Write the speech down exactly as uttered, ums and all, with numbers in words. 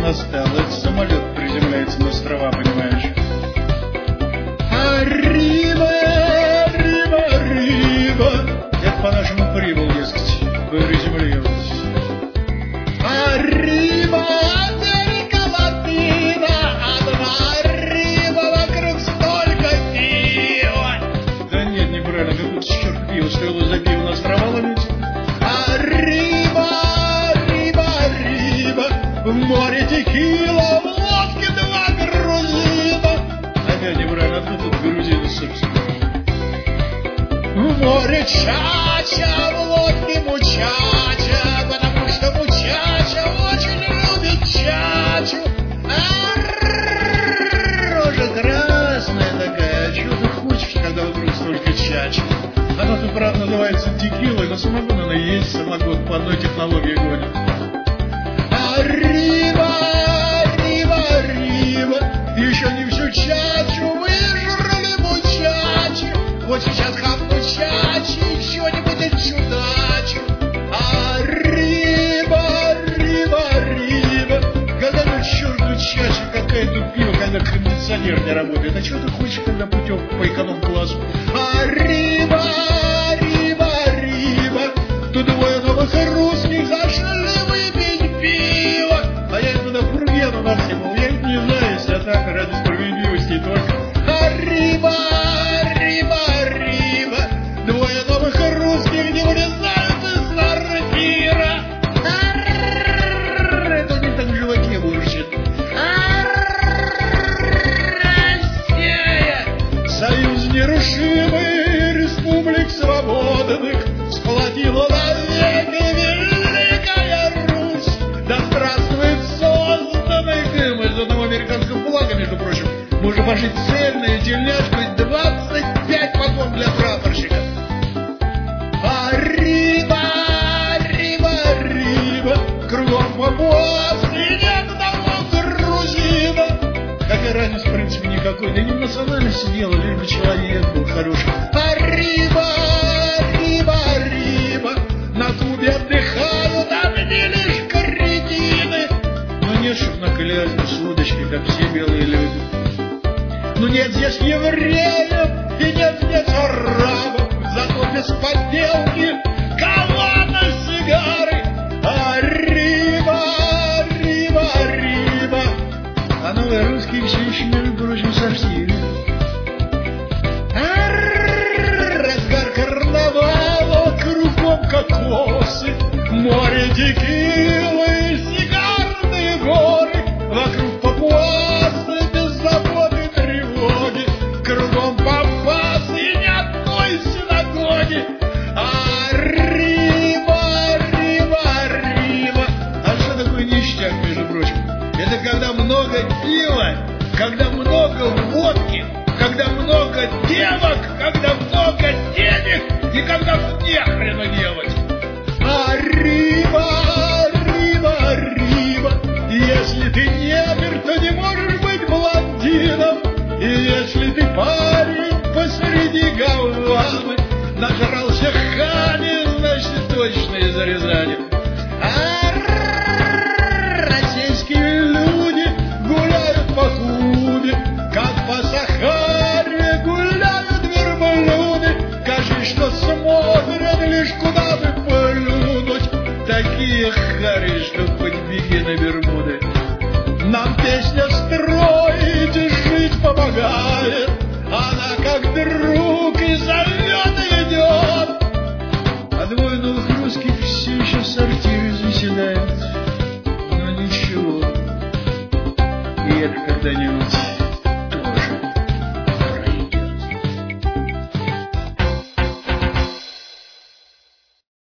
настал. Это самолет приземляется на острова, понимаешь? Arriba, arriba, arriba. Это по-нашему прибыл, дескать, приземлилась. Arriba, Америка Латина, одна arriba, вокруг столько пива. Да нет, неправильно, какой-то черт пива, стоило за пиво на острова ловить. Arriba, arriba, arriba, в море текила, в лодке два грузина. Опять неправильно, откуда тут грузины, собственно? В море чача, в лодке мучача, потому что мучача очень любит чачу. Рожа красная такая, чего ты хочешь, когда вокруг столько чачи? Она тут, правда, называется текилой, но самогон она и есть самогон, по одной технологии гонит. Arriba, arriba, arriba, еще не всю чачу выжрали мучачи. Вот сейчас хапну чачи, чего-нибудь чудачу. Arriba, arriba, arriba, когда ну черту чачи, какая тут пиво, когда кондиционер не работает. А чего ты хочешь, когда путевку по эконом-классу? Arriba, arriba, arriba, тут двое новых русских зашли выпить пиво. А я туда фургену нахимал, я их не знаю, если а так ради справедливости и только. Arriba, arriba, arriba, двое новых русских не вылезают из сортира. Это у них так в животе бурчит. Россия, союз нерушимый республик свободных, сплотила навеки великая Русь. Да здравствует созданный мы с одного американского флага, между прочим. Можно пожить цельную тельняшку и двадцать пять погон для прапорщика. Arriba, arriba, arriba, кругом попуас и нет одного грузина. Какая разница, в принципе, никакой. Да не в национальности дело, лишь бы человек был хороший. Arriba, arriba, arriba, на Кубе отдыхают одни лишь кретины. Ну нет, чтоб на коляске с удочкой, как все белые люди. Ну нет здесь евреев и нет здесь арабов, зато без подделки колонна сигары. Arriba, arriba, arriba, а новые русские все еще, между прочим, сортире. Разгар карнавала, кругом кокосы, море текилы, сигарные горы, вокруг папуасы, без заботы, тревоги, кругом папасы и ни одной синагоги. Arriba, arriba, arriba. А что такое ништяк, между прочим? Это когда много пива, когда много водки, когда много девок, когда много денег и когда не хрена делать. Arriba, arriba, arriba. Если ты негр, то не можешь быть блондином. И если ты парень посреди Гаваны, нажрался хани, значит точно из Рязани. Российские люди гуляют по Кубе, как по Сахаре гуляют верблюды. Кажи, что смотрят лишь куда бы плюнуть. Такие хари, что хоть беги на Бермуды. Нам песня строить и жить помогает. Она как друг и зовет и идет. А двое новых русских все еще в сортире заседают. Но ничего, и это когда-нибудь